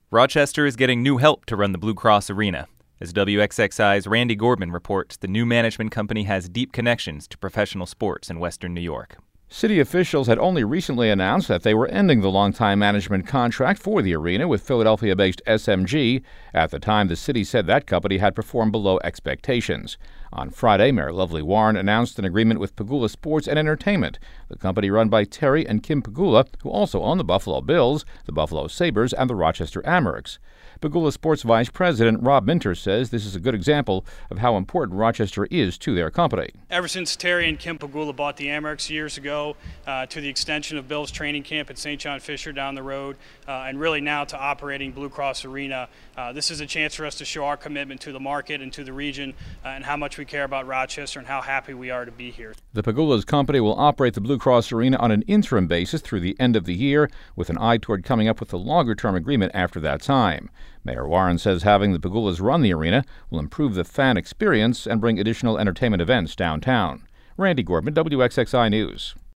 Rochester is getting new help to run the Blue Cross Arena. As WXXI's Randy Gordman reports, the new management company has deep connections to professional sports in Western New York. City officials had only recently announced that they were ending the longtime management contract for the arena with Philadelphia-based SMG. At the time, the city said that company had performed below expectations. On Friday, Mayor Lovely Warren announced an agreement with Pegula Sports and Entertainment, the company run by Terry and Kim Pegula, who also own the Buffalo Bills, the Buffalo Sabres, and the Rochester Amerks. Pegula Sports Vice President Rob Minter says this is a good example of how important Rochester is to their company. Ever since Terry and Kim Pegula bought the Amerks years ago, to the extension of Bill's training camp at St. John Fisher down the road, and really now to operating Blue Cross Arena, this is a chance for us to show our commitment to the market and to the region and how much we care about Rochester and how happy we are to be here. The Pegula's company will operate the Blue Cross Arena on an interim basis through the end of the year, with an eye toward coming up with a longer-term agreement after that time. Mayor Warren says having the Pegulas run the arena will improve the fan experience and bring additional entertainment events downtown. Randy Gordman, WXXI News.